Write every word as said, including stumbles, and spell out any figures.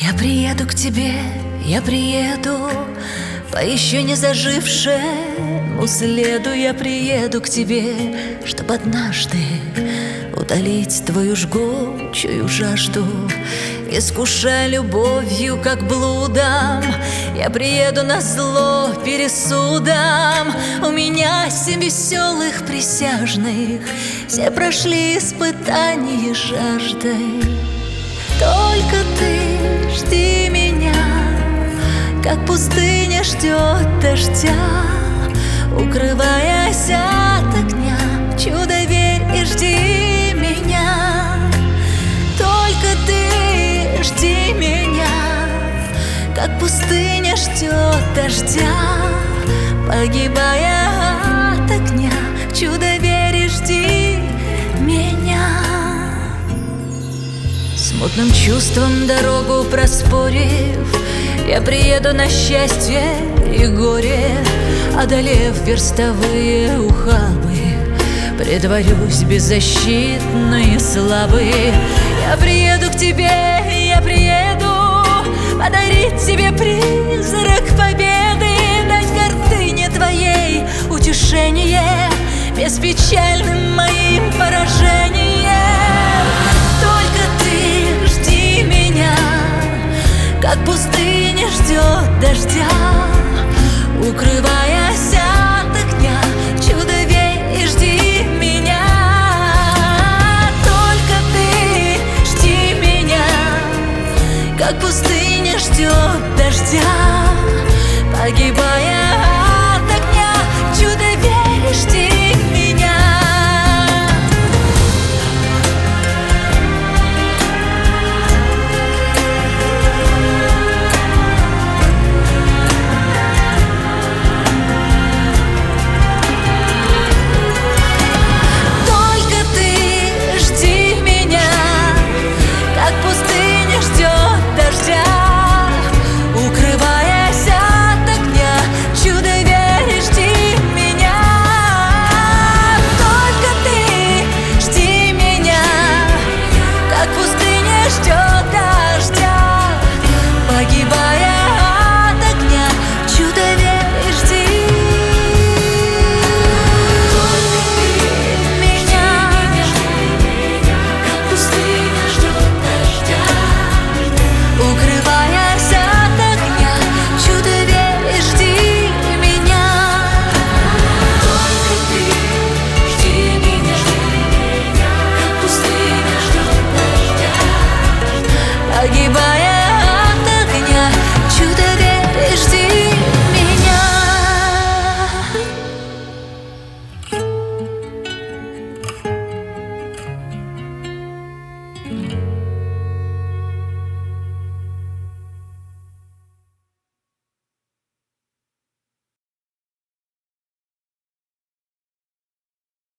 Я приеду к тебе, я приеду по еще не зажившему следу. Я приеду к тебе, чтоб однажды утолить твою жгучую жажду. Искушая любовью, как блудом, я приеду назло пересудам. У меня семь веселых присяжных, все прошли испытания жаждой. Только ты жди меня, как пустыня ждет дождя. Укрываясь от огня, чудо верь и жди меня. Только ты жди меня, как пустыня ждет дождя. Погибая от огня, чудо верь и жди меня. Смутным чувством дорогу проспорив, я приеду на счастье и горе. Одолев верстовые ухабы, притворюсь беззащитной и слабой. Я приеду к тебе, я приеду подарить тебе призрак победы, дать гордыне твоей утешение беспечальным моим поражением. Только ты жди меня, как пустыня ждет дождя. Укрываясь от огня, чудо верь и жди меня. Только ты жди меня, как пустыня ждет дождя. Погибая